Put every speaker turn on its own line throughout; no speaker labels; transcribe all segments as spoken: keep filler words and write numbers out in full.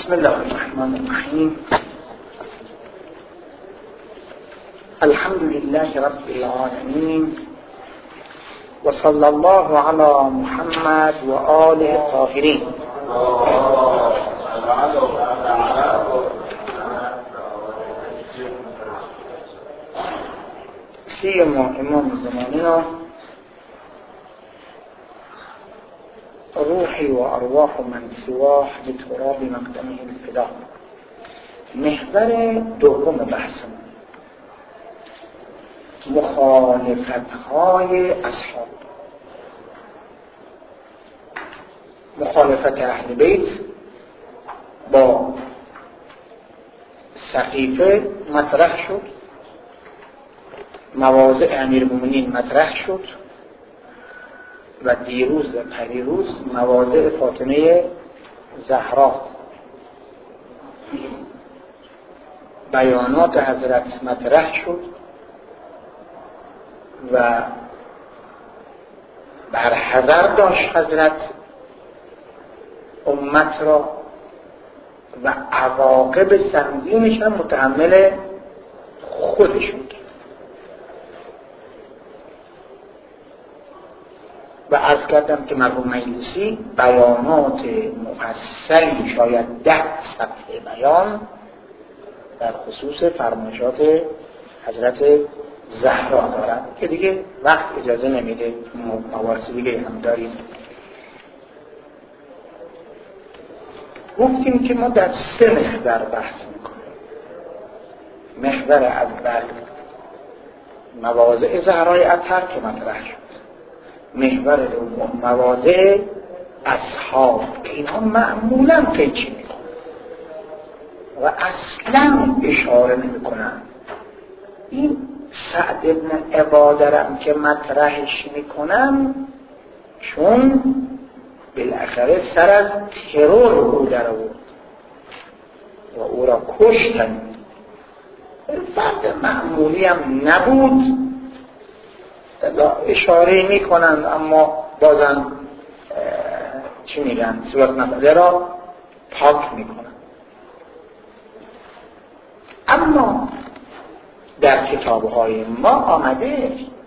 بسم الله الرحمن الرحیم. الحمد لله رب العالمین و صلی الله علی محمد و آله الطاهرین. سیم امام زماننا روحی و ارواح من سواه بتراب مقدمه الفدا. محور دوم بحثم مخالفت های اصحاب، مخالفت اهل بیت با سقیفه مطرح شد، مواضع امیرالمومنین مطرح شد و دیروز و پریروز مواضع فاطمه زهرا، بیانات حضرت مطرح شد و برحذر داشت حضرت امت را و عواقب سنگینش هم متحمل خودشون کرد. و عرض کردم که مرحوم مجلسی بیانات مفصلی شاید ده صفحه بیان در خصوص فرمایشات حضرت زهرا دارد که دیگه وقت اجازه نمیده، موارد دیگه هم داریم. گفتیم که ما در سه محور بحث میکنیم. محور اول مواضع زهرای اطهر که مطرح شد، محور دوم مواضع اصحاب که اینها معمولا قیچی میکنن و اصلا اشاره نمیکنن. این سعد ابن عبادرم که مطرحش میکنم چون بالاخره سر از ترور او در آورد و او را کشتن. فرد معمولی هم نبود، اشاره میکنند اما بازم چی میگن صورت مسئله را پاک میکنن. اما در کتابهای ما آمده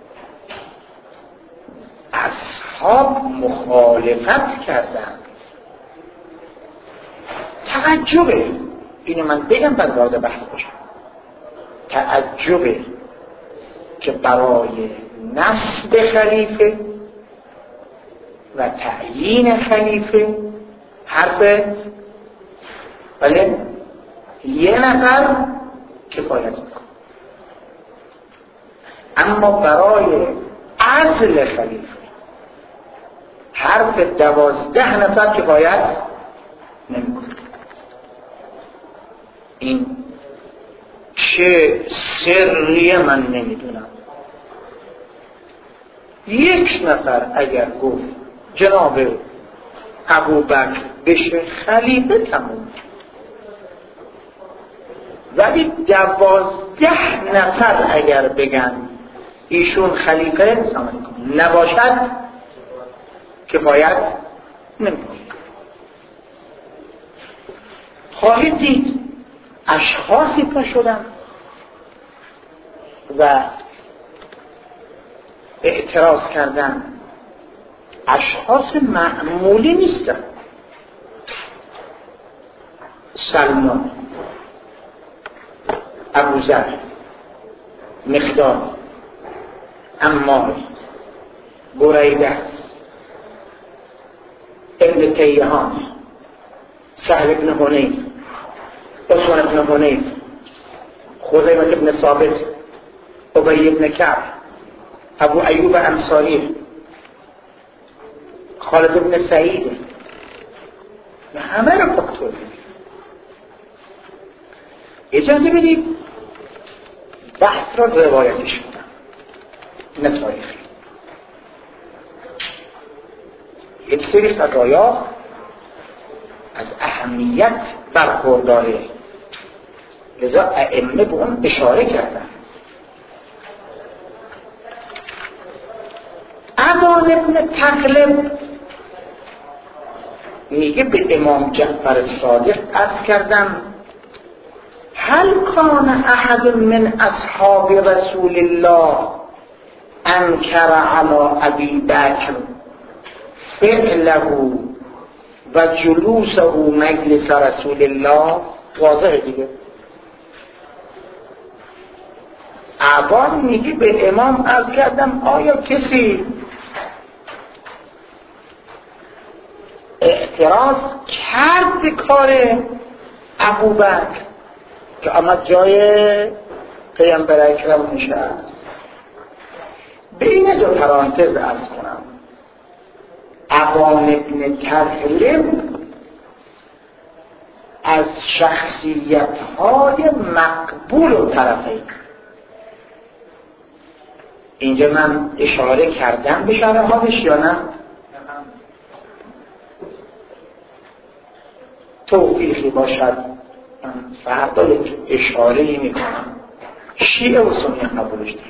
اصحاب مخالفت کردند. تعجبه، اینو من بگم بعد وارد بحث باشم، تعجبه که برای نصب خلیفه و تعیین خلیفه حرف بله یه نفر کفایت میکنه، اما برای عزل خلیفه حرف دوازده نفر کفایت نمیکنه. این چه سریه من نمیدونم. یک نفر اگر گفت جناب ابوبکر بشه خلیفه تموم، ولی دوازده نفر اگر بگن ایشون خلیفه نباشد کفایت نمیکنه. خواهید دید اشخاصی پا شدن و اعتراض کردن، اشخاص معمولی نیستن. سلمان، ابوذر، مقداد، عمار، بریده، ابن تیهان، سهل بن حنیف، عثمان بن حنیف، خزیمة بن ثابت، ابی بن کعب، ابو ایوب انصاری، خالد بن سعید و همه رو فاکتور. اجازه بدید بحث را روایتش کنم، نه تاریخی. یک سری فقایا از اهمیت برخورداره، لذا ائمه به اون اشاره کردن. ابان ابن تغلب میگه به امام جعفر صادق عرض کردم هل کان احد من اصحاب رسول الله انکر علی ابی بکر فعله و جلوسه مجلس رسول الله؟ واضحه دیگه. عبان میگه به امام عرض کردم آیا کسی اعتراض کرد کار ابوبکر که آمد جای پیامبر اکرم نشست؟ بین دو پرانتز عرض کنم عبان ابن تغلب از شخصیت های مقبول و طرفین. اینجا من اشاره کردم به شرحاتش یا نه؟ توفیقی باشد فردا یک اشاره‌ای میکنم. شیعه و سنی قبولش دارد.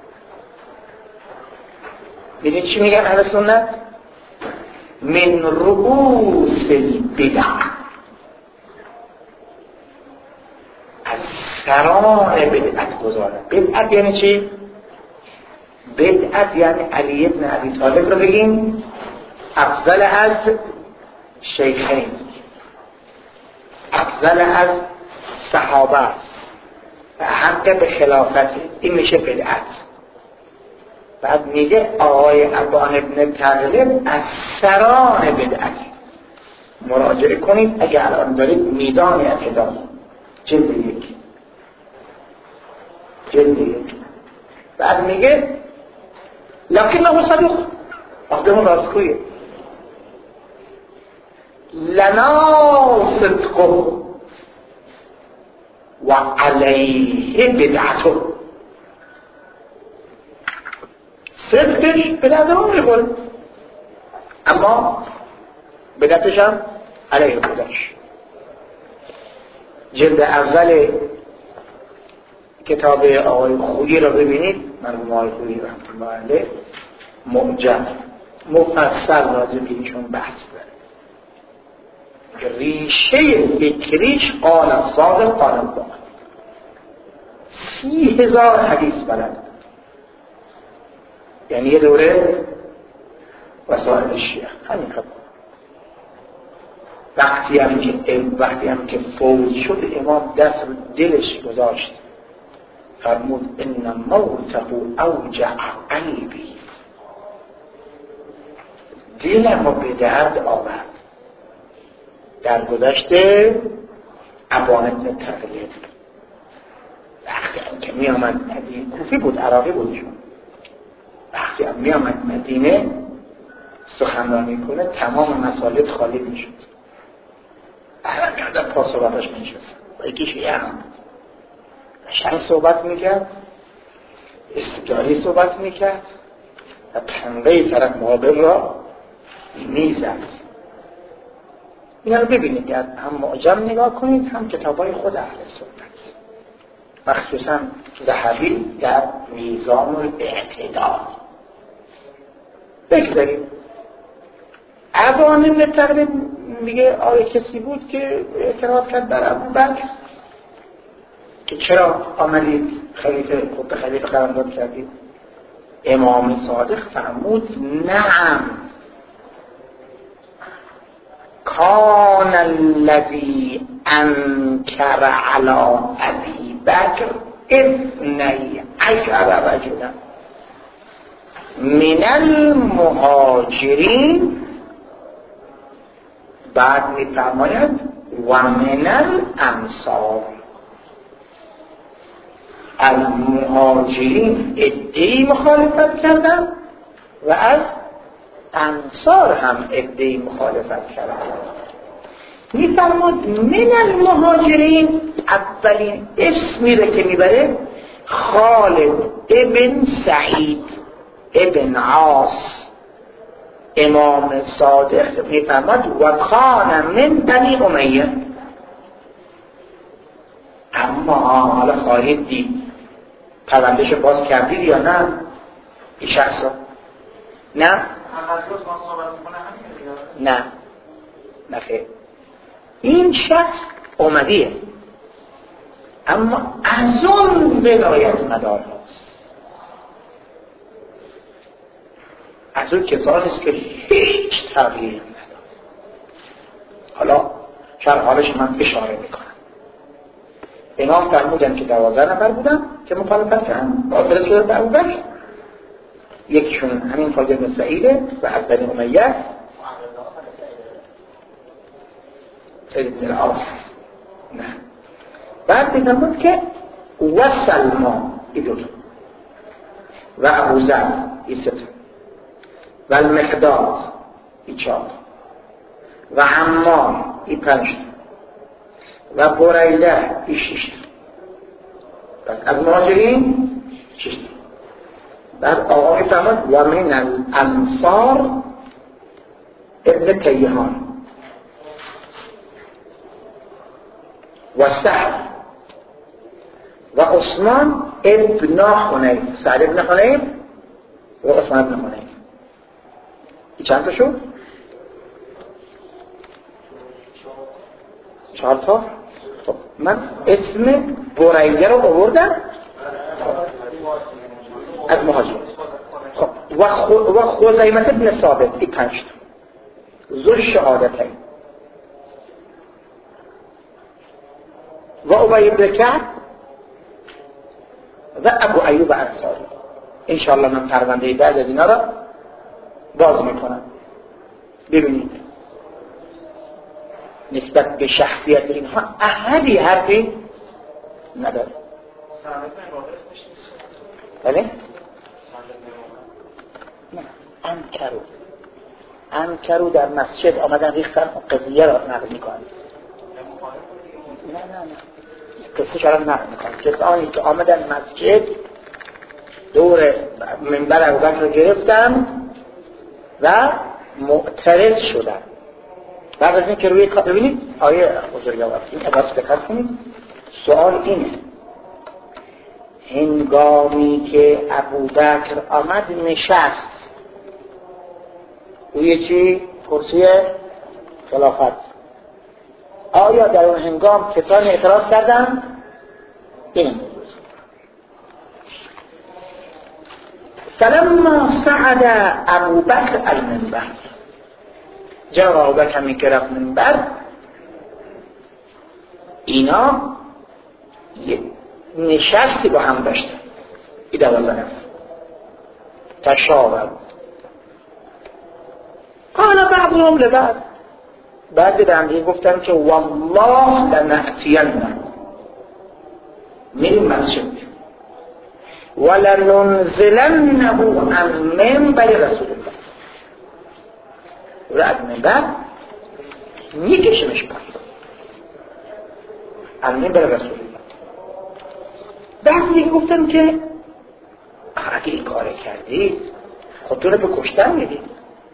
ببینید چی میگن اهل سنت؟ من رؤوس البدع، از سران بدعت گذاره. بدعت یعنی چی؟ بدعت یعنی علی ابن ابی طالب رو بگیم افضل از شیخین، افضل از صحابه و حق به خلافت، این میشه بدعت. بعد میگه آقای عبان ابن تغلب از سران بدعت. مراجعه کنید اگر الان دارید میدان اعتدال جلد یک جلد یک. بعد میگه لکنه صدوق، آدم راستگویه، لنا صدقه و علیه بدعته. صدقش بدعت رو میخوره اما بدعتش هم علیه خودش. جلد اول کتاب آقای خویی رو ببینید، مرحوم آقای خویی رحمت الله علیه معجم مفصل راجع به ایشون بحث داره. ریشه فکریش قال صادق قال باقی، سی هزار حدیث بلد، یعنی یه دوره وسائل شیعه همین خب. وقتی هم که وقتی هم که فوت شد امام دست رو دلش گذاشت، فرمود ان موته اوجع قلبی، دلم رو به درد آورد. در گذشته عبان ابن تغلب وقتی هم که می آمد مدینه، کوفی بود عراقی بودشون، وقتی هم می آمد مدینه سخنرانی کنه تمام مساجد خالی می شد. الان می آدم پا صحبتش می شد با یکی شیعه هم بود، قشنگ صحبت می کرد، استدلالی صحبت می کرد و پنبه طرف مقابل را می زد. اینا رو ببینید، هم معجم نگاه کنید هم کتابای خود اهل سنت، مخصوصا ذهبی در میزان الاعتدال. بگذاریم عبان ابن تغلب میگه آیا کسی بود که اعتراض کرد بر ابوبکر که چرا آمدید خلیفه خود خلیفه قرارداد کردید؟ امام صادق فرمود نعم کان الذی انکر علی ابی بکر اثنی عشر رجلا من المهاجرین، بعد میفرماید و من الانصار، از مهاجرین عده‌ای مخالفت کردن و از انصار هم عده‌ای مخالفت کردن. میفرماد من المهاجرین اولین اسمی رو که میبره خالد ابن سعید ابن عاص، امام صادق میفرماد و کان من بنی امیه. اما حالا خواهید دید پروندهش باز کردید یا نه این شخص رو؟ نه؟ نه نخیر، این شخص اومدیه اما از اون ولایت مدار هست، از اون کسانی است که هیچ تغییر نداره. حالا شرح حالش من اشاره میکنم. اینا فرمودن که دوازده نفر بودن که مخالفت کردن قاتل شده به ابوبکر. یکیشون همین خالد بن سعیده و از بنی امیه، سید بن العاص. نه بعد میفرمود که و سلمان ای دو و ابوذر ای سه و المقداد ای چهار و عمار ای پنج و بریده ای شش. پس از مهاجرین شش. بعد آقا میفرماد و من الانصار ابن تیهان و سعد و عثمان ابن حنیف، سعد ابن حنیف و عثمان ابن حنیف. این چند تا شد؟ چهار تا. خب من اسم بریده رو آوردم از مهاجر. خب و خزیمه ابن ثابت این پنج تا ذو الشهادتین و ابی بن کعب و ابو ایوب انصاری. انشاءالله من پرونده بعد از اینا را باز میکنم. ببینید نسبت به شخصیت اینها احدی حرفی نداره. بله؟ نه انکرو انکرو در مسجد آمدن ریختن قضیه را نقل میکنن. نه نه نه قصه شرم نقل میکنن. کسانی که آمدن مسجد دور منبر ابوبکر رو گرفتن و معترض شدن. بعد از این که روی کار ببینید آیه بزرگوار این عبارت دقت کنید. سوال اینه هنگامی که ابوبکر آمد نشست روی چی؟ کرسی خلافت، آیا در اون هنگام کسانی اعتراض کردن؟ این فلما صعد ابوبکر المنبر، جناب ابوبکر همین که رفت منبر اینا نشستی با هم داشتن. این دوازده نفر تشاور قال بعضهم لبعض، بعد به هم گفتن که والله لنأتینه من مسجد ولننزلنه عن منبر رسول الله، و از منبر میکشمش پایین عن منبر رسول الله. بعد دیگه گفتن که اگه این کار کردید خودتون رو به کشتن میدید.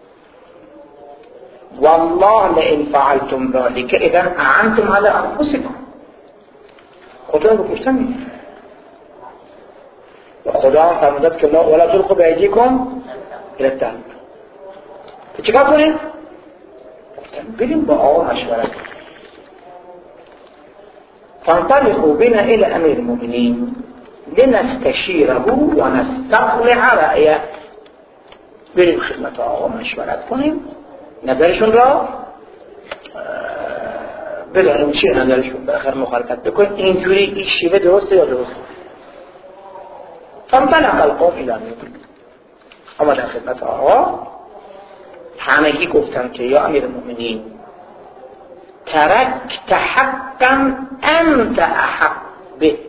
والله لئن فعلتم ذلك اذا اعنتم على انفسكم، خودتون رو به کشتن میدید. و خدا فرمودد که لا ولا تلقوا بأيديكم الى التهلكة. چیکار کنیم؟ گفتن بریم با آقا مشورت کنیم. فانطلقوا بنا الى امير المؤمنين لنستشيره ونستطلع رأيه. بریم خدمت آقا مشورت کنیم، نظرشون را بدانیم چیه نظرشون، بالاخره مخالفت بکنیم اینجوری این شیوه درسته یا درسته. فانطلق القوم الى امير المؤمنين، آمدن خدمت آقا، همگی گفتن که یا امیر المؤمنین ترکت حقا انت احق به،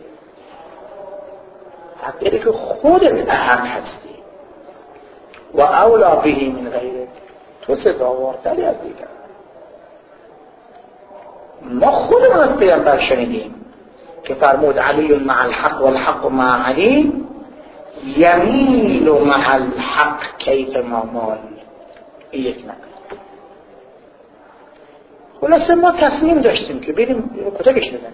حقی که خودت احق هستی و اولا بهی من غیرک، تو سزاوارتری از دیگر. ما خودمون از پیغمبر شنیدیم که فرمود علی مع الحق والحق مع علی یمیل مع الحق کیف ما مال. این یک نقل. خلاصه ما تصمیم داشتیم که بریم کتابش بزنیم،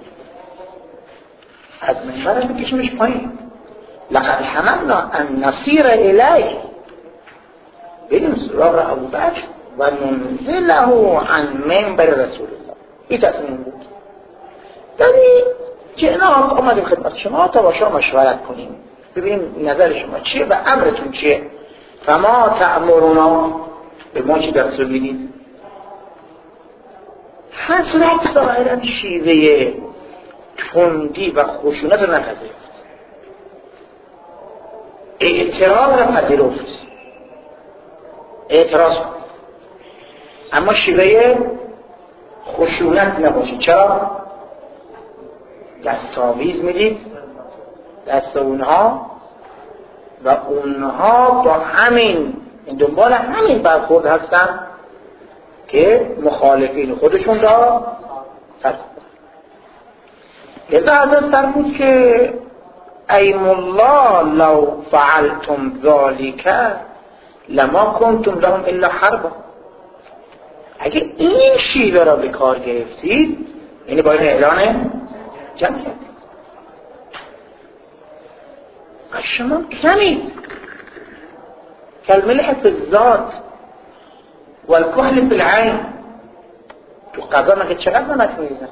از منبر بکشیمش پایین. لقد حملنا ان نسیر الیه، بریم سراغ ابوبکر و ننزله عن منبر رسول الله. این تصمیم بود. یعنی جناب آمدیم خدمت شما تا با شما مشورت کنیم، ببینیم نظر شما چیه و امرتون چیه. فما تأمرنا، به ما چی دستور میدید؟ حضرت ظاهرا شیوه تندی و خشونت رو نپذیرفت، اعتراض رو پذیرفت، اعتراض کنید، اما شیوه خشونت نباشه. چرا؟ دستاویز میدید دست اونها و اونها با همین دنبال همین برخورد هستن که مخالفین خودشون را فساد. لذا حضرت فرمود که ایم الله لو فعلتم ذلك لما کنتم لهم الا حربا. اگه این شیوه را به کار گرفتید، یعنی باید اعلان جنگ کردید. شما کمید کالملح فی الذات والکحل فی العین. تو قضا مگه چقدر نمک میریزن؟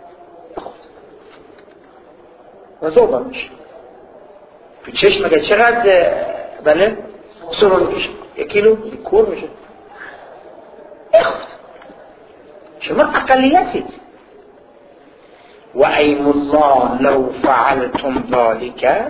و ذوبان میشه. تو چشم مگه چقدر بله سرون میکشه؟ یک کیلو کور میشه. اخوت شما اقلیتید. و ایم الله لو فعلتم ذلك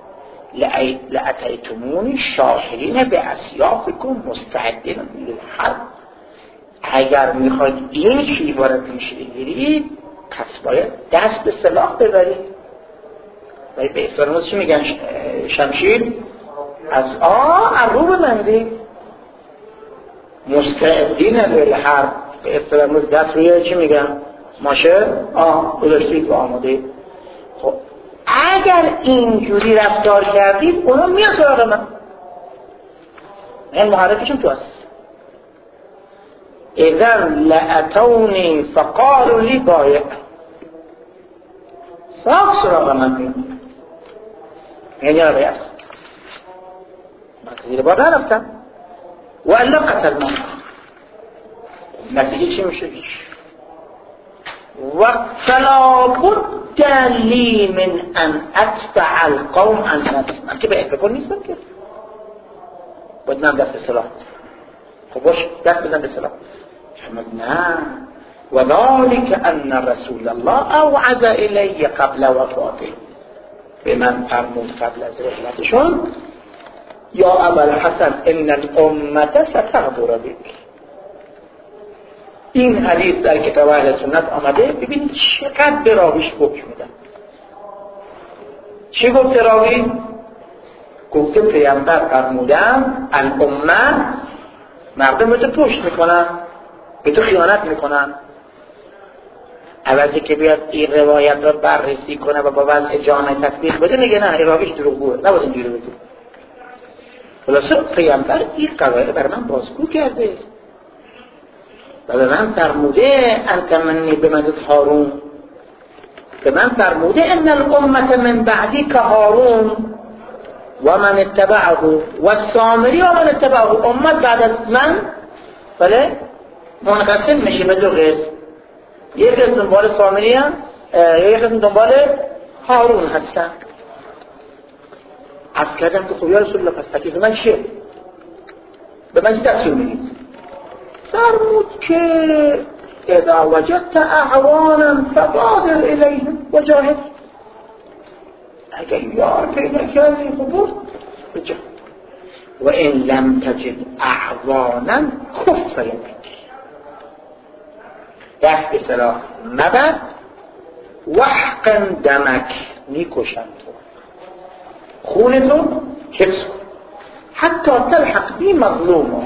لأتیتمونی شاهرین به اسیافکم مستعدین للحرب. اگر میخواید این شیوه را پیش بگیرید پس باید دست به سلاح ببرید. و به اصطلاح چی میگن؟ شمشیر از آه رو ببندید. مستعدین للحرب به اصطلاح دست روی چی میگن؟ ماشه آه گذاشتید و آماده. خب اگر اینجوری رفتار کردید اونا میان سراغ من. این محرکشون تو هست. اذا لاتونی فقالوا لی بایع. صاف سراغ من میان. یعنی را بیعت من زیر بار نرفتم و الا قتل من. نتیجه چی میشه؟ و فلا بد لی من ان اتبع القوم عن نفس. من که به اتبکل نیستم که باید من دست به سلاح. خب باش دست بزن به سلاح. حمد نه. و ذلك ان رسول الله اوعز الی قبل وفاته. به من فرمود قبل از رحلتشون یا ابوالحسن ان الامه ستغدر بک. این حدیث در کتاب اهل سنت آمده. ببینید چقدر به راویش حکم میدن. چی گفت راوی؟ گفته پیامبر فرمودن الامه، مردم به تو پشت میکنن، به تو خیانت میکنن. عوضی که بیاد این روایت را بررسی کنه و با وضع جامعه تطبیق بده میگه نه این راویش دروغگوه، نباید اینجوری بگه. خلاصه پیامبر این قواعد بر من بازگو کرده و به من فرموده انت منی بمنزلت هارون. به من فرموده ان الامه من بعدی که هارون و من اتبعه و السامری و من اتبعه. امت بعد از من بله منقسم میشه به دو قسم. یک قسم دنبال سامری هم یک قسم دنبال هارون هستن. از کردم که خب یا رسول الله پس تکلیف من چیه؟ به من چی دستور میدید؟ فرمود که اذا وجدت اعوانا فبادر الیهم وجاهد. اگر یار پیدا کردی خب برد بجاهد. و این لم تجد اعوانا کف یدک. دست به سلاح مبر وحقن دمک، میکشن تو، خون تو حفظ کن حتی تلحق بی مظلوم.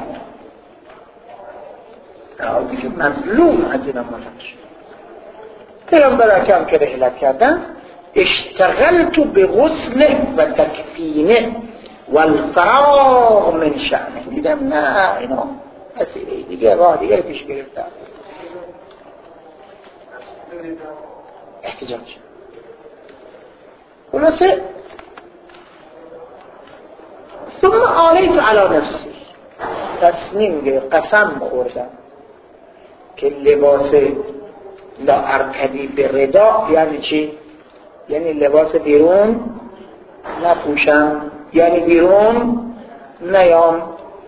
آدی که مظلوم از این امانت شد. پیامبر اکرم که رحلت کردن اشتغلت بغسله و تکفینه و الفراغ من شأنه. دیدم نه اینا مسئله دیگه راه دیگه پیش گرفتن. احتجاج خلاصه ثم آلیت علی نفسی. تصمیم گه قسم خوردم که لباس لا ارتدی به ردا یعنی چی؟ یعنی لباس بیرون نپوشم، یعنی بیرون نیام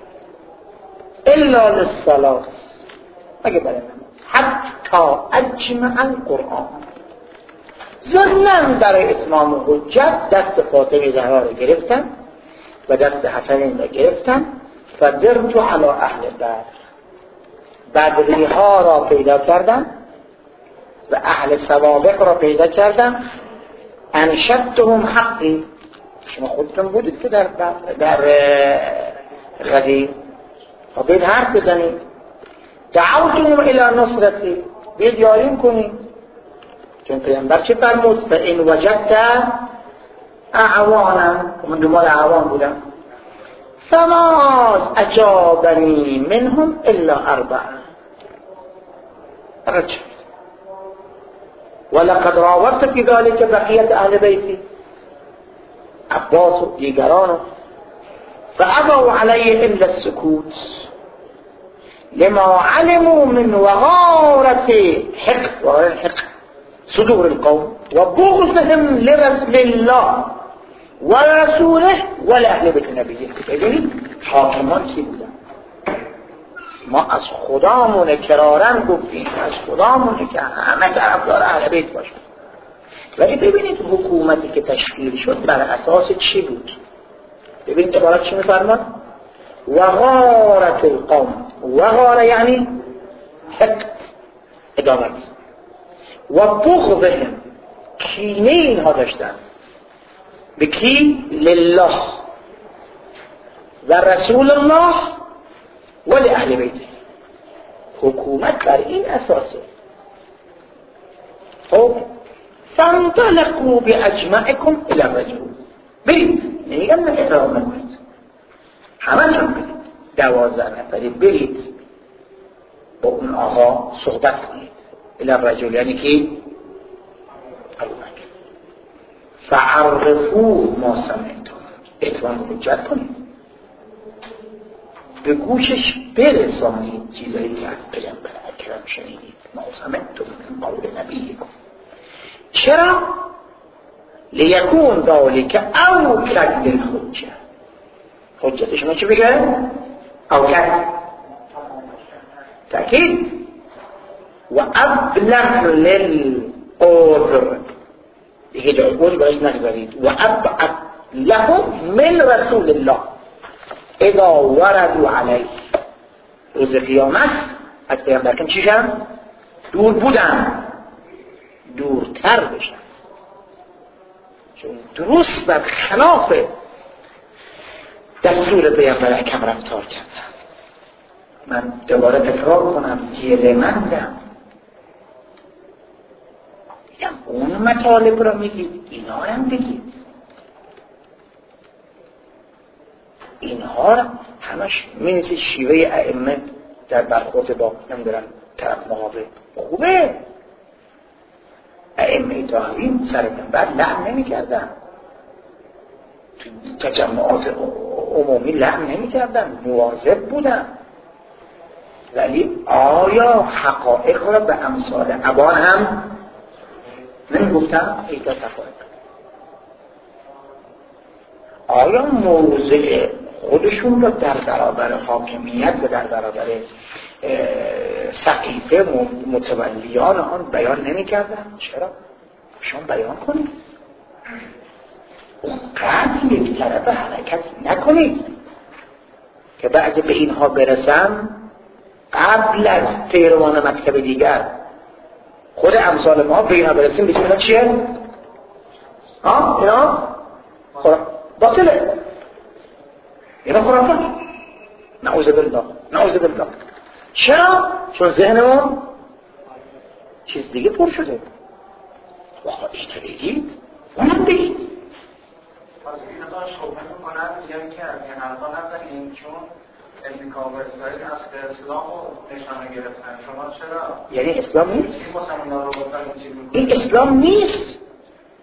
الا للصلاة مگه برای نماز حتی اجمع القرآن. ضمناً برای اتمام حجت دست فاطمه زهرا رو گرفتم و دست حسنین رو گرفتم و درت علی اهل بدر، بدری ها را پیدا کردم و اهل سوابق را پیدا کردم. انشدتهم حقی، شما خودتون بودید که در در غدیر و بید حرف بزنید. دعوتهم الی نصرتی، بید یاریم کنید، چون پیامبر چه فرمود؟ فإن وجدت اعوانا، من دنبال اعوان بودم. فما اجابنی منهم الا اربعه، فقط شد. ولقد راودت في ذلك بقیت اهل بیتی، عباس و دیگران، فابوا علی الا السکوت لما علموا من وغارت حقد حقد صدور القوم و بغضهم لرسول الله و رسوله و لأهل بیت نبیه. ببینید حاکمان کی بودن؟ ما از خدامونه کرارن گفتیم، از خدامونه که همه طرفدار اهل بیت باشن، ولی ببینید حکومتی که تشکیل شد بر اساس چی بود؟ ببینید عبارت چی میفرماد؟ وغارت القوم، وغاره یعنی حقد، ادامت، و بغضهم، کینه اینها داشتن به کی؟ لله و رسول الله و لأهل بیته. حکومت بر این اساسه. خب فانطلقوا باجمعکم الی الرجل، برید، نمیگم من احترام نکنید، همه چون برید، دوازده نفری برید با اون آقا صحبت کنید. الی الرجل یعنی کی؟ ابوبکر. فعرفوا ما سمعتم، اتمام حجت کنید، به گوشش برسانید چیزایی که از پیامبر اکرم شنیدید. ما سمعتم من قول نبیکم. چرا؟ لیکون ذالک اوکد للحجه، حجت شما چی بگه؟ اوکد، تأکید، و ابلغ للعذر، دیگه جای عذر برایش نگذارید. و ابعد لهم من رسول الله اذا وردوا علیه، روز قیامت از پیامبر کم چیشن؟ دور بودن، دورتر بشن، چون درست بر خلاف دستور پیامبر اکرم رفتار کردن. من دوباره تکرار کنم، گله‌مندم، میگم اون مطالب را میگید، اینا هم بگید، اینها را همش می‌نویسید شیوه ائمه در برخورد با نمیدونم طرف مقابل خوبه. ائمه طاهرین سر منبر لعن نمی‌کردن، تو تجمعات عمومی لعن نمی‌کردن، مواظب بودن. ولی آیا حقایق را به امثال ابان هم نمی‌گفتن؟ ایتا تفاوت. آیا موضع خودشون رو در برابر حاکمیت و در برابر سقیفه متولیان آن بیان نمی کردن؟ چرا؟ شما بیان کنید، اونقدر یک طرف حرکت نکنید که بعد به اینها برسن قبل از پیروان مکتب دیگر خود امثال ما به اینها برسیم بگیم اینا چیه؟ ها؟ اینا؟ باطله، اینا خرافات، نعوذ بالله نعوذ بالله. چرا؟ چون ذهنمون چیز دیگه پر شده. واقعا اینو بگید، اونم بگید.
پس این ها شبه میکنن میگن که از این حرفا نزنیم چون امریکا و اسرائیل از اسلام رو نشانه گرفتن. شما چرا؟
یعنی اسلام نیست؟
این
اسلام نیست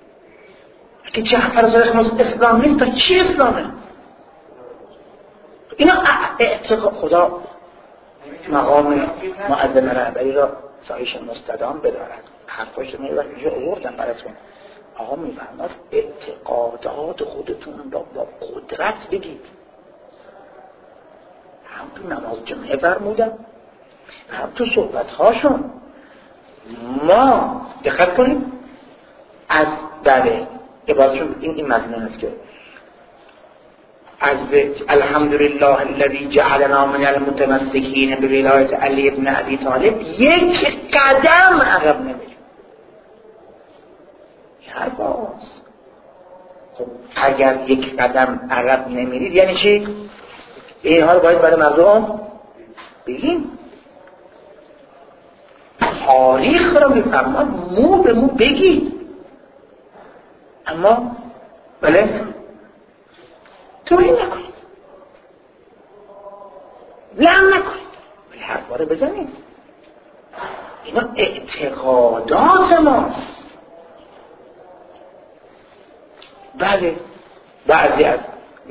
که جعفر زرخ اسلام نیست، تا چی اسلامه؟ اینا اعتقاد خدا مقام معظم رهبری را سایش مستدام بدارد. حرفاش رو میبرد اینجا آوردم براتون. آقا میفرماد اعتقادات خودتون را با قدرت بگید. هم تو نماز جمعه فرمودم، هم تو صحبت هاشون. ما دقت کنید از بله عبارتشون این این مضمون است که از الحمدلله الذی جعلنا من المتمسکین بولایت علی ابن ابی طالب یک قدم عقب نمیریم. هر باز خب اگر یک قدم عقب نمیرید یعنی چی؟ اینها رو باید برای مردم بگیم. تاریخ رو میفرماد مو به مو بگید، اما بله توهین نکنید، لعن نکنید، ولی حرفا رو بزنید. اینا اعتقادات ماست. بله بعضی از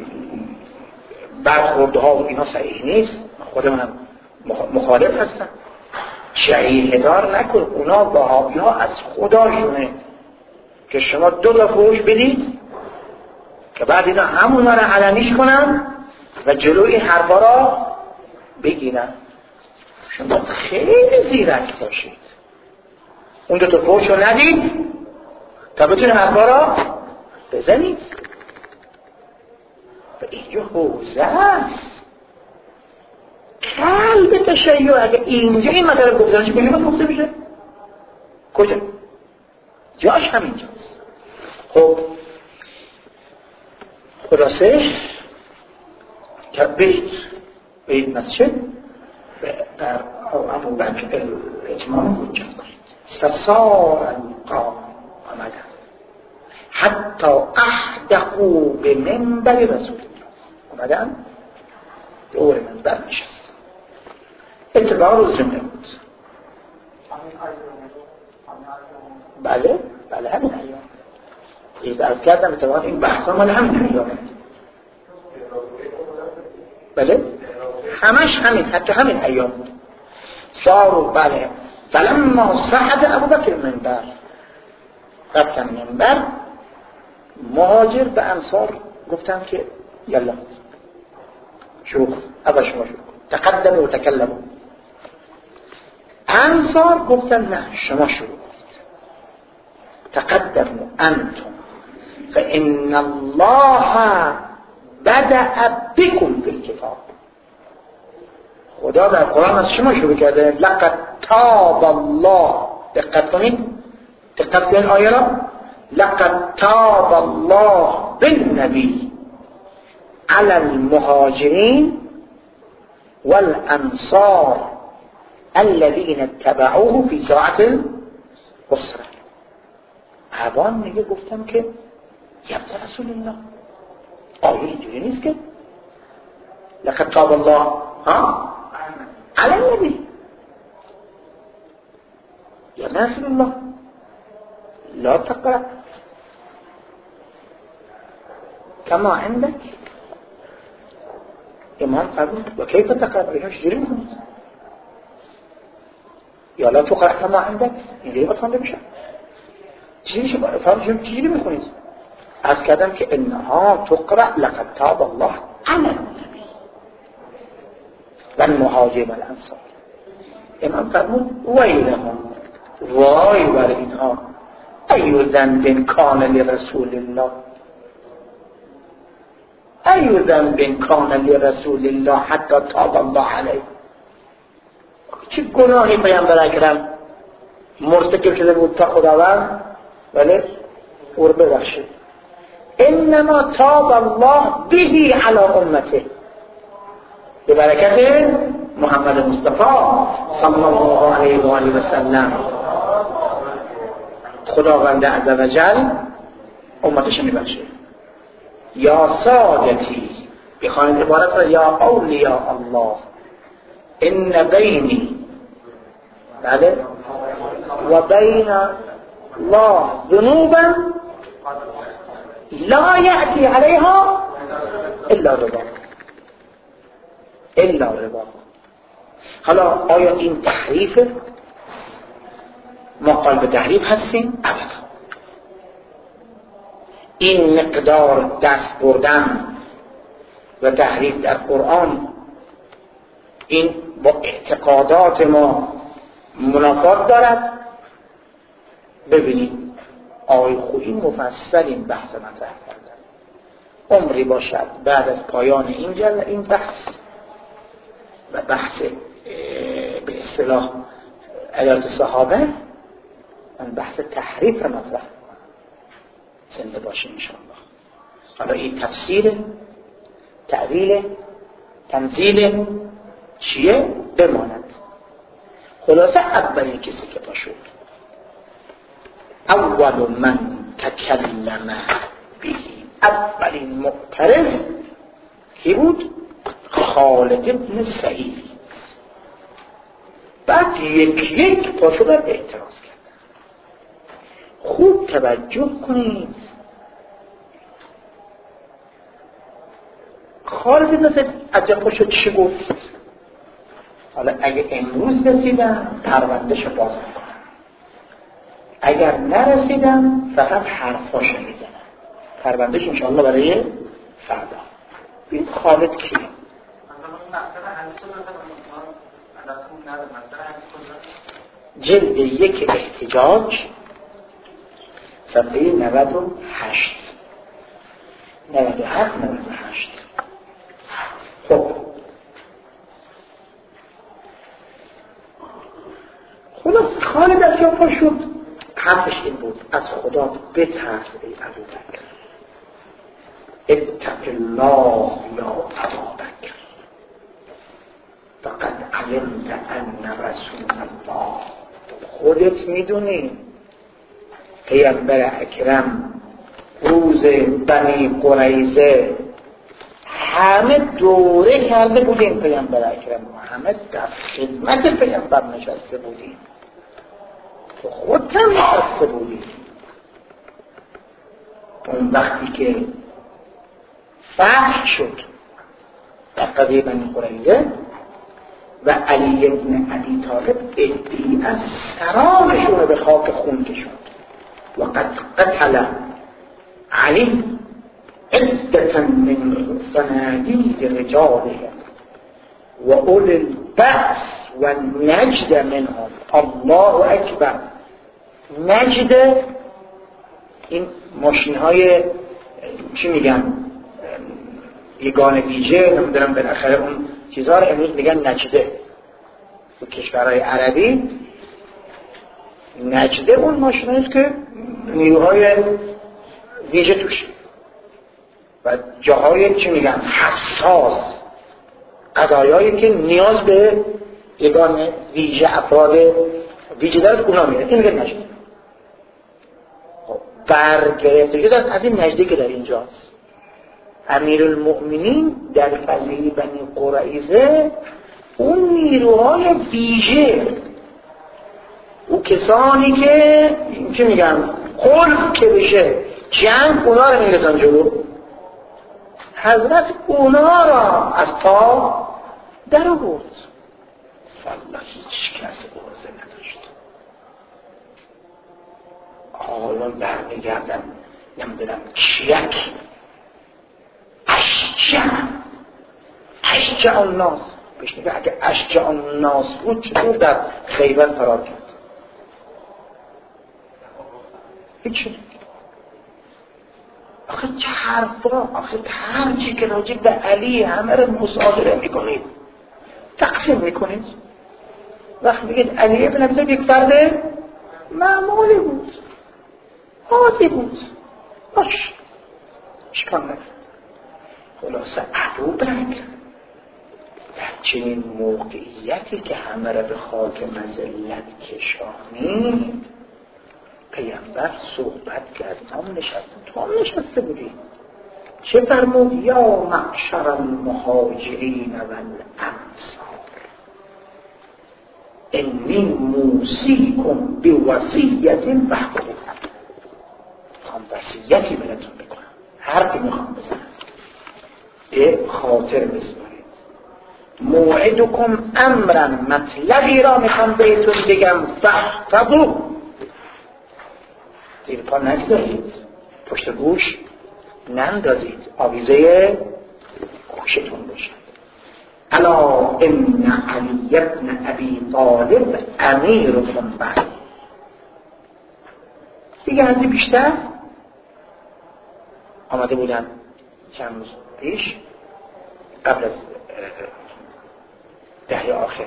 برخورده ها و اینا صحیح نیست، خودمونم مخالف هستم. شریعه دار نکن. اونا وهابی ها از خداشونه که شما دو تا فروش بدید که بعد اینا همون رو علنیش کنن و جلوی حرفا را بگیرن. شما خیلی زیرک باشید، اون دو تا فروش رو ندید تا بتونید حرفا را بزنید. و اینجا حوزه است قلب تشیع. اگه اینجا این مطلب گفته نشه کجا باید گفته بشه؟ کجا؟ جاش همینجاست. خب خلاصه که بید بید مسجد در ابو بکر اجماع حجت کنید. فصار القوم آمدن حتی احدقوا به منبر رسول الله. آمدن دور منبر نشست. اتباع روز جمعه بود. بله بله همین ایام ایز عرض کردم اتباع این بحثا مال همین ایام. بله همش همین، حتی همین ایام بود. سارو بله فلما صعد ابو بکر منبر، رفتن منبر، مهاجر به انصار گفتن که یلا شروع کن، اول شما شروع کن، تقدم و تکلم. انصار گفتن نه شما شروع کنید، تقدموا انتم فان الله بدأ بكم فی الکتاب. خدا در قرآن از شما شروع کرده. لقد تاب الله، دقت کنید دقت کنید آیه را، لقد تاب الله بالنبی على المهاجرين والأنصار الذين اتبعوه في ساعة العسرة. عوان میگه گفتم که یبت رسول الله آیه اینجوری نیست که لقد تاب الله ها على النبي يا رسول الله لا تقرأ كما عندك. امام فرمود و کیف تقرأ؟ اینا چجوری میخونید؟ یا لا تقرأ كما عندك اینجوری باید خوانده بشه. چجوری میخونید؟ عرض کردم که انها تقرأ لقد تاب الله على النبي و المهاجر والانصار. امام فرمود ویلهم، وای بر اینها، ای ذنب کان لرسول الله، ای ذنب کان لرسول الله حتی تاب الله علیه. چه گناهی پیامبر اکرم مرتکب شده بود تا خداوند ولی او رو ببخشید. انما تاب الله به علی امته، به برکت محمد مصطفی صلی الله علیه و آله و سلم خداوند عزوجل امتش میبخشه. یا سادتی، بخواهید عبارت را یا اولیاء الله ان بینی بله و بین الله ذنوبا لا یأتی علیها الا رضا. الا ربا. حالا آیا این تحریفه؟ ما قائل به تحریف هستیم؟ ابدا. این مقدار دست بردن و تحریف در قرآن این با اعتقادات ما منافات دارد؟ ببینید آقای خویی مفصل این بحث مطرح کردن. عمری باشد بعد از پایان این جل این بحث و بحث به اصطلاح عدالت صحابه من بحث تحریف را مطرح کنم. زنده باشیم انشاءالله. حالا این تفسیر، تعویل، تنزیل چیه؟ بماند. خلاصه اولین کسی که پاشد، اول من تکلم بهی، اولین معترض کی بود؟ خالد ابن سعید. بعد یک یک پاشو بر اعتراض کردن. خوب توجه کنید، خالد ابن سعید عجب پاشو چی گفت؟ حالا اگه امروز رسیدم پروندهشو باز میکنم، اگر نرسیدم فقط حرفاشو میزنم، پروندهش انشاءالله برای فردا. این خالد کیه؟ جلد یک احتجاج صفحه نود و هشت نود و هفت نود و هشت. خب خلاص خالد از جا شد، حرفش این بود از خدا بترس ای ابوبکر، اتق الله یا ابابکر فقد علمت ان رسول الله. خودت میدونی پیامبر اکرم روز بنی قریظه همه دوره کرده بودیم پیامبر اکرم و همه در خدمت پیامبر نشسته بودیم، تو خودت هم نشسته بودیم. اون وقتی که فتح شد در قضیه بنی قریظه و علی ابن ابی طالب ادعی از سرانشون رو به خاک خون کشوند و قد قتل علی عدة من صناديد رجالهم و اول البأس و نجد منهم. الله اکبر. نجد این ماشین های چی میگن یگان ویژه نمیدونم بالاخره اون چیزها رو امروز میگن نجده. تو کشورهای عربی نجده اون ماشین هاییست که نیروهای ویژه توش و جاهای چی میگن حساس، قضایایی که نیاز به یگان ویژه افراد ویژه دارد اونا میره. این میگه نجده. برگرفته از این نجده که در اینجاست. امیرالمؤمنین در قضیه بنی قریظه اون نیروهای ویژه، اون کسانی که چی میگن خلف که بشه جنگ اونا رو میرسن جلو، حضرت اونا را از پا در آورد. والله هیچ کس عرضه نداشت. حالا برمیگردن نمیدونم چیک اشجع اشجع الناس بهش میگه اگه اشجع الناس بود چطور در خیبر فرار کرد؟ هیچی. آخه چه حرفا، آخه هر چی که راجع به علی همه رو مصادره میکنید، تقسیم میکنید. وقت میگید علی ابن ابی طالب یک فرد معمولی بود، عادی بود، باش اشکال نداره. خلاصه ابوبکر در چنین موقعیتی که همه را به خاک مذلت کشانید، پیامبر صحبت کرد. هم نشسته، تو هم نشسته بودی. چه فرمود؟ یا معشر المهاجرین والانصار انی موصیکم بوصیت فاحفظوها. میخوام وصیتی بهتون بکنم، حرفی میخوام بزنم، به خاطر بسپارید. موعدکم امرا، مطلبی را میخوام بهتون بگم، فاحفظوا، زیر پا نگذارید، پشت گوش نندازید، آویزه گوشتون باشه. الا ان علی ابن ابی طالب امیرکم بعد. دیگه از بیشتر آمده بودن چند روز پیش قبل از دهه آخر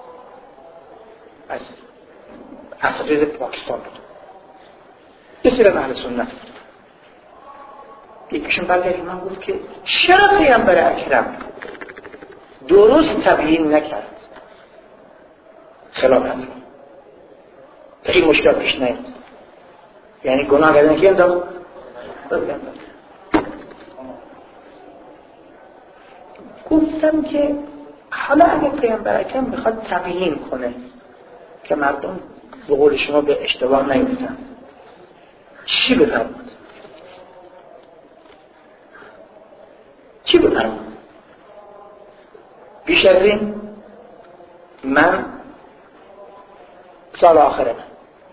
از اساتید پاکستان بود، یه سری اهل سنت بود. یکیشون برگردید من گفت که چرا پیامبر اکرم درست تبیین نکرد خلافت رو تا این مشکل پیش نیاد؟ یعنی گناه کردن که انداخت گفتم که حالا اگه پیامبر اکرم میخواد تبیین کنه که مردم به قول شما به اشتباه نیفتن، چی بفرمود؟ چی بفرمود؟ بیش از این من سال آخره من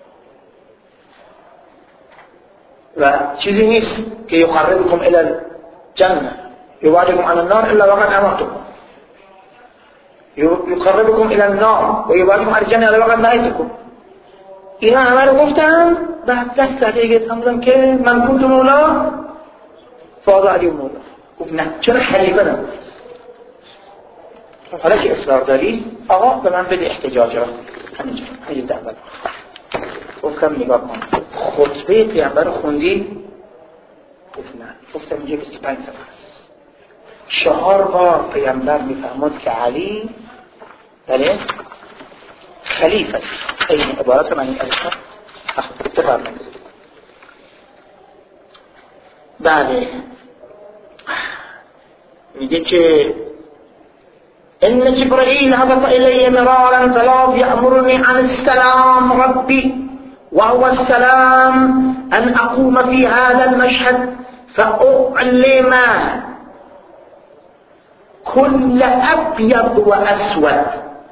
و چیزی نیست که یقربکم الی الجنه یبعدکم عن النار الا وقد امرتکم، یقربکم الی النار و یبعدکم عن الجنه الا وقد نهیتکم. اینا همه رو گفتم، بعد دست زده گفتم بودم که من کنت مولا فاضا علی مولا. گفت نه، چرا خلیفه نگفت؟ حالا که اصرار داری آقا به من بده احتجاج را همینجا همین دعوت. گفتم نگاه کن خطبه پیامبر رو خوندی؟ گفت نه. گفتم اینجا بیست و پنج صفحه چهار بار پیامبر میفرماد که علی بله خلیفه. این عبارت من این ازشان بفرمایید. بله میگه که ان جبرائیل هبط الی مرارا فلا یأمرنی عن السلام ربی وهو السلام ان اقوم في هذا المشهد فاعلم كل ابيض واسود.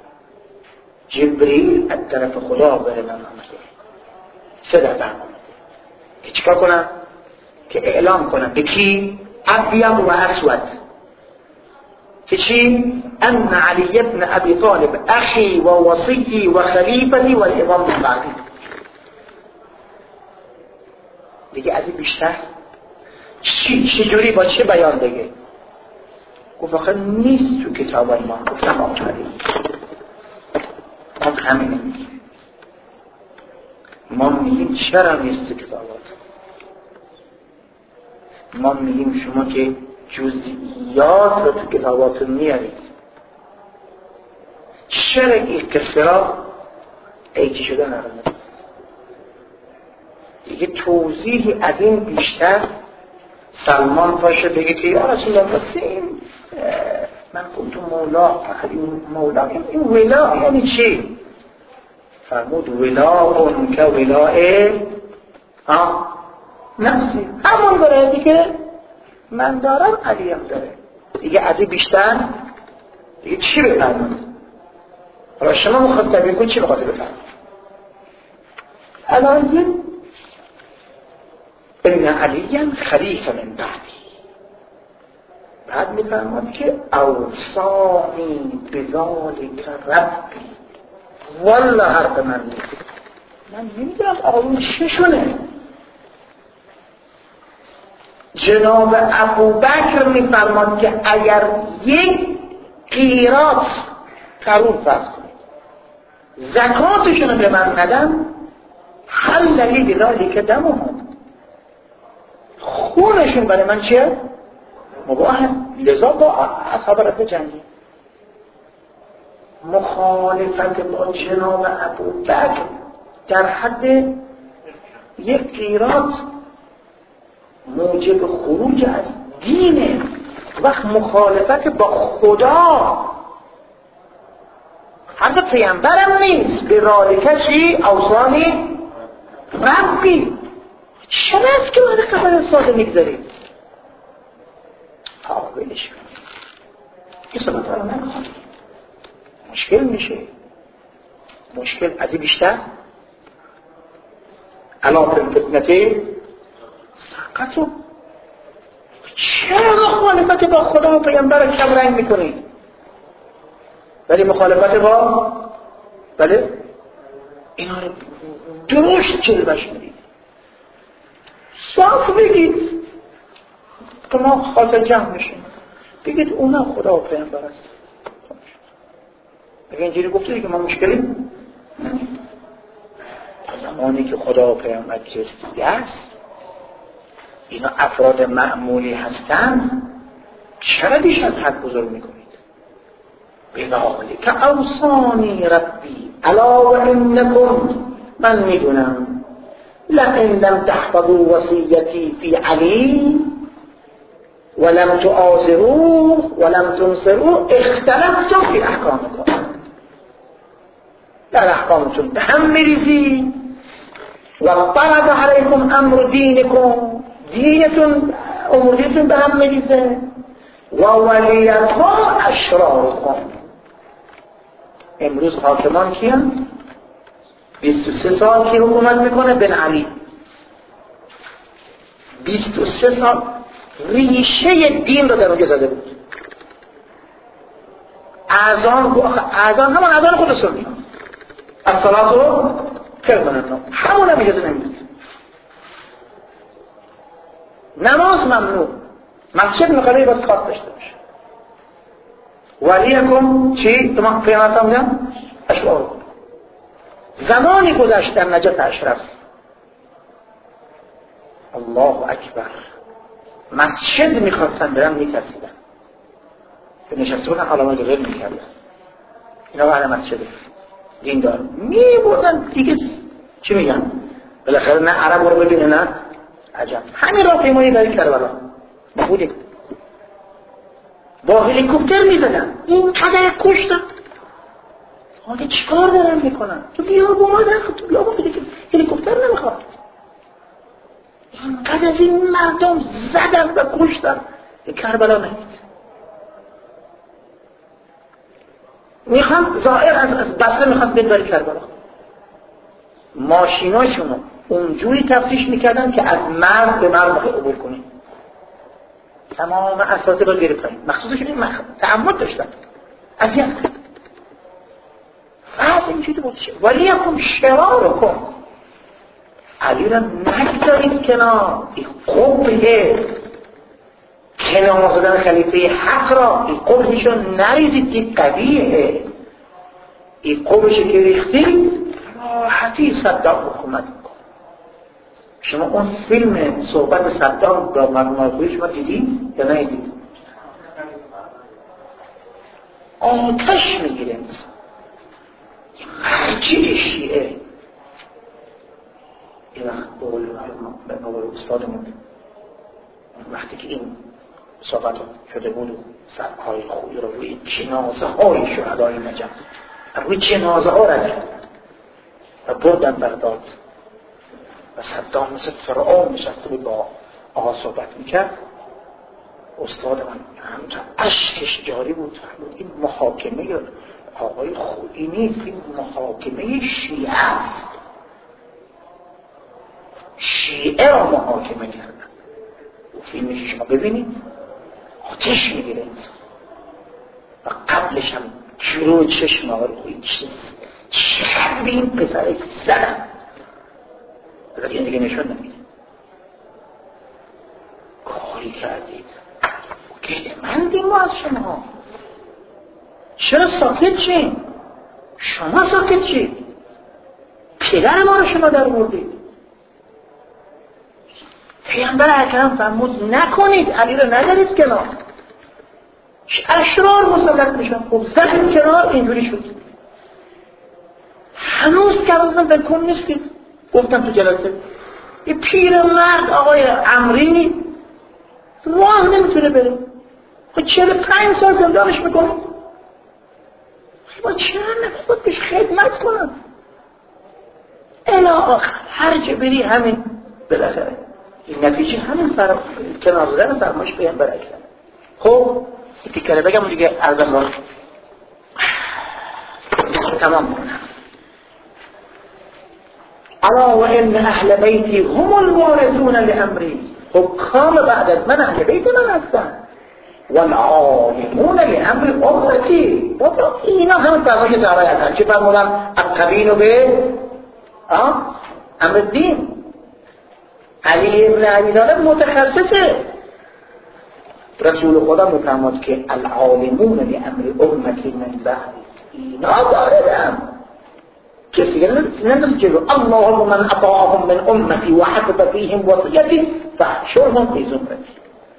جبرئیل از طرف خدا بر من آمده، سه دفعه آمده که چیکار کنم؟ که اعلام کنم به کی؟ ابیض و اسود. که چی؟ ان علی ابن ابی طالب اخی و وصیی و خلیفتی و الامام من بعدی. دیگه از این بیشتر چی چجوری با چه بیان دیگه؟ گفت آخه نیست تو کتاب ما. گفتم آمده ما همینه میگیم، ما میگیم چرا نیست تو کتابات؟ ما میگیم شما که جزئیات رو تو کتاباتون میارید، چرا این قصه را ایجی شده نرمید؟ دیگه توضیحی از این بیشتر سلمان پاشه بگه که یا رسول الله این من کنتم مولا، فقط این مولا این ولا یعنی چی؟ فرمود ولا اون که ولاه ها نفسی، همون برای دیگه من دارم علی هم داره. دیگه از این بیشتر دیگه چی بفرمید؟ حالا شما مخواد تبیین کن چی بخواد بفرمید؟ الان این علی خلیفه من بعدی. بعد میفرماد که اوصانی بذالک ربی. والله حرف من نیست، من نمیدونم آقایون چشونه. جناب ابوبکر میفرماد که اگر یک قیراط قرون فرض کنید زکاتشون رو به من ندم حل لی بذالک دمهم، خونشون برای من چیه؟ مباهه. لذا با اصحاب رسول جنگی مخالفت با جناب ابوبکر در حد یک قیراط موجب خروج از دینه. وقت مخالفت با خدا حرف پیامبرم نیست. به رالکه چی؟ اوصانی ربی. چرا است که باید خبر ساده میگذارید؟ آه بلش کنید یه صحبت رو نکنید. مشکل میشه. مشکل از این بیشتر علاقه فتنته سقطو. چرا مخالفت با خدا و پیامبر کم رنگ میکنید ولی مخالفت با بله اینا رو درشت جلوش میدید؟ صاف بگید که ما خاطر جمع میشیم، بگید اونا خدا و پیامبر است. اگه اینجوری گفتید که ما مشکلی زمانی که خدا و پیامبر رسیده است، اینا افراد معمولی هستند، چرا بیش از حد بزرگ میکنید؟ بذالک اوصانی ربی الا و انکم، من میدونم لئن لم تحفظوا وصیتی فی علی ولم تعاصروه ولم تنصروه اختلفتم فی احکامکم، در احکامتون به هم میریزید و طلب علیکم امر دینکم، دینتون امور دینتون به هم میریزه و ولیتها اشرارکم. امروز حاکمان کیان؟ بیست و سه سال کی حکومت میکنه؟ بن علی. بیست و سه سال ریشه دین رو در اونجا داده بود. اذان اذان همون اذان خود سنی از صلات رو خیر کنن، همون هم اجازه نمیدید. نماز ممنوع، مسجد میخواد باید کارت داشته باشه. ولیکم چی؟ تمام پیامبر فرمودن اشعار. زمانی گذشت در نجف اشرف، الله اکبر، مسجد میخواستن برن میترسیدن که نشسته بودن علامت غیر میکردن، اینا اهل مسجد دین دار میبردن دیگه چی میگن؟ بالاخره نه عرب رو ببینه نه عجب. همین راه پیمایی برای کربلا ما بودیم با هلیکوپتر میزدن، این قدر کشتن. حالا چیکار دارن میکنن؟ تو بیا با ما در تو بیا با که هلیکوپتر نمیخواد. اینقدر از این مردم زدن و کشتن به کربلا نهید. میخوان ظاهر از بسته میخواد بید برای کربلا. ماشیناشونو اونجوری تفتیش میکردن که از مرد به مرد بخواه عبور کنیم. تمام اساسه با گیری کنیم، مخصوصش این مخ... تعمد داشتن اذیت کرد. فرض اینجوری بود ولی یکم شرار کن، علی را نگذارید کنار. این قبه کنار زدن خلیفه حق را، این قبهشو نریزید، این قبیه. این قبهشو که ریختید راحتی صدام حکومت میکن. شما اون فیلم صحبت صدام با مرمومارکوی شما دیدید یا ندیدید؟ آتش میگیره انسان، مرجع شیعه. یه وقت به قول استادمون وقتی که این صحبت شده بود و سرهای خوبی رو روی جنازه های شهدای نجف روی جنازه ها رد و بردن بغداد و صدام مثل فرعون نشسته بود با آقا صحبت میکرد. استاد من همونطور اشکش جاری بود، این محاکمه آقای خوبی نیست، این محاکمه شیعه است. شیعه را محاکمه کردن. فیلمش شما ببینید آتش میگیره انسان و قبلش هم جلو چشم آقای خوبی چقدر به این پسر زدن از این دیگه نشون نمید. کاری کردید گله مندیم ما از شما. چرا ساکت چید؟ شما ساکت چید؟ پدر ما رو شما در بردید. پیامبر اکرم فرمود نکنید، علی رو ندارید کنار. اشرار مسلط میشن. خب زدید کنار، اینجوری شد. هنوز که اصلا بلکن نیستید. گفتم تو جلسه یه پیر مرد آقای عمری راه نمیتونه بره. خب چهل و پنج سال زندانش میکنید. خب چرا نخود بهش خدمت کنم؟ الی آخر هر جا بری همین بالاخره این نتیجه همین فرق کنار زدن فرمایش پیامبر اکرم. خب این تیکره بگم دیگه ارزم رو تمام کنم. الا و ان اهل بیتی هم الوارثون لامری، حکام بعد از من اهل بیت من هستن. والعالمون لامر امتی، بابا اینا هم فرمایش دعوی هستن. چه فرمودن؟ التبیین به امر الدین. علی ابن ابی طالب متخصصه. رسول خدا میفرماد که العالمون لامر امتی من بعد، اینا واردن. کسی که نزل جلو اللهم من اطاعهم من امتی و حفظ فیهم وصیتی فاحشرهم فی زمرتی،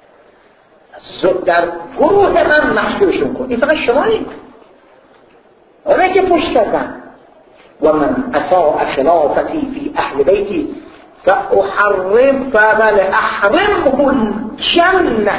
در گروه من محشورشون کن. این فقط شمایی اونه که پشت کردن. و من اساء خلافتی فی اهل بیتی فاحرم فبل احرمه الجنه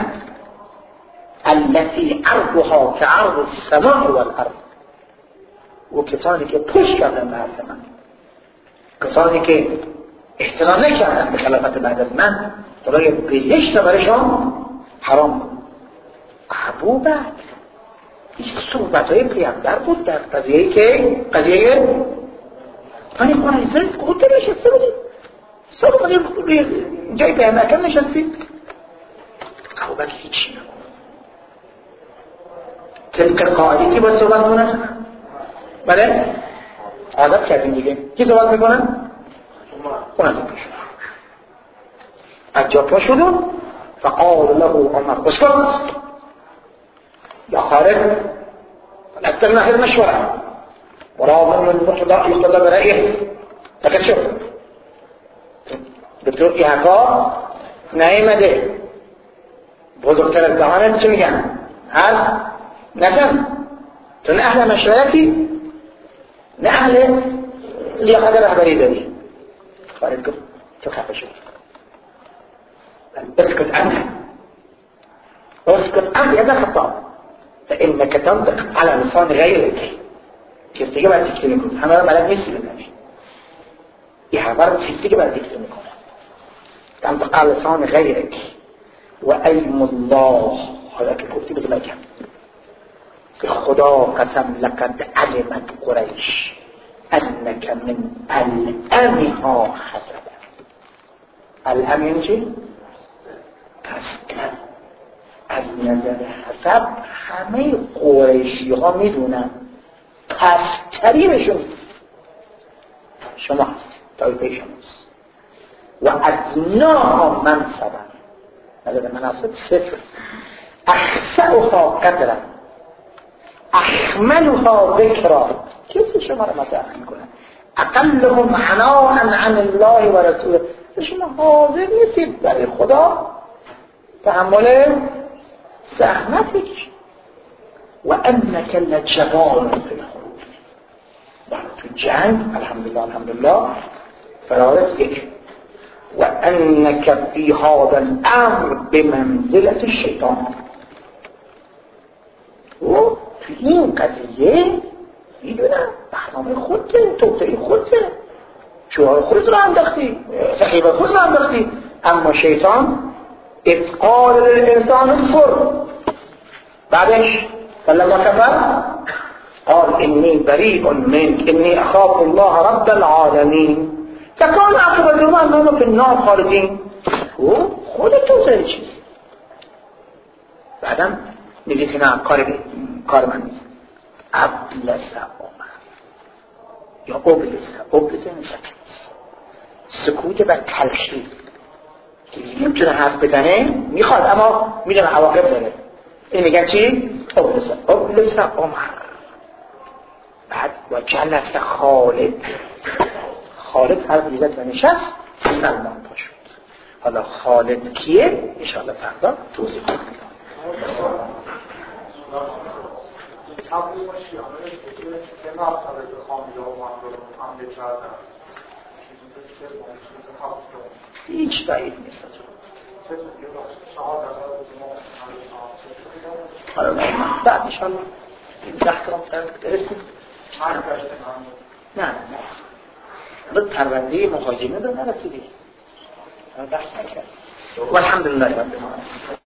التي عرضها كعرض السماء والارض. و کسانی که پشت کردن به حرف من، کسانی که احترام نکردن به خلافت بعد از من، خدای بهشت برشان حرام کن. ابو بکر این صحبت های پیغمبر بود در قضیه که قضیه پانی کنه زرد گفت نشسته بودیم سال بودیم جای پیغمبر کم نشستید. ابو بکر هیچی نکن. طبق قاعده که باید صحبت کنه، بله عادت کردیم دیگه. کی صحبت میکنه؟ اون از جا شد از جا پا شدون. فقال له عمر اسكت يا خالد فلأتمنى هذه المشورة ورغم من المقتضى يقتضى برأيه. لكن شوف دکتر ایحاقا نیامده بزرگتر از دهانت چه میگن؟ هل نکن تو نه اهل مشورتی نه اهل لیاقت رهبری داری. خالد گفت تو خفه شد. اسكت أنت اسكت أنت يا ذا خطاب فإنك تنطق على لسان غيرك. كيف تجيب على تكلمكم أنا ما لم يسل النبي يحضر في تجيب على تكلمكم تنطق على لسان غيرك. وأيم الله هذا كنت بتلاقيه في خدا قسم لقد علمت قريش أنك من الأمها حسب. الأمن شيء پس از نظر حسب همه قریشی ها میدونن پس ترینشون شما هست، طایفه شماست. و ادناها منصبا نظر مناصب صفر، اخسعها قدرا احملها ذکرا. کسی شما رو مطرح میکنه؟ اقلهم عناء عن الله و رسوله. شما حاضر نیستید برای خدا تحمل زحمتك. و انك لجبار في الخروج. تو جنگ الحمدلله الحمدلله فرارت یک. و انك في هذا الامر بمنزلة الشیطان. و تو این قضیه میدونم برنامه خودته، توطئه خودته، شعار خود را انداختی، سخیبه خود را انداختی. اما شیطان اذ قال للانسان اكفر بعدش فلما كفر قال اني بريء منك اني اخاف الله رب العالمين فكان عاقبتهما انهم في النار خالدين. خودتون زیر چیز بعدم میگید که نه کار کار من نیست. ابلس عمر یا ابلس ابلس نشد سکوت بر تلخی که نمیتونه حرف بزنه، میخواد اما میدونه عواقب داره. این میگن چی؟ ابلس ابلس عمر. بعد و جلس خالد خالد حرف میزد و نشست. سلمان پا شد. حالا خالد کیه؟ انشاءالله فردا توضیح کنم.
تبلیغ شیعانه که سه مرتبه به خامیه و مردم حمله کردن. سه مرتبه
هیچ بعید نیست. حالا بعد انشاءالله این بحث را برسیم. نه نه نه پرونده مهاجمه رو نرسیدی. بحث نکرد. والحمدلله رب العالمین.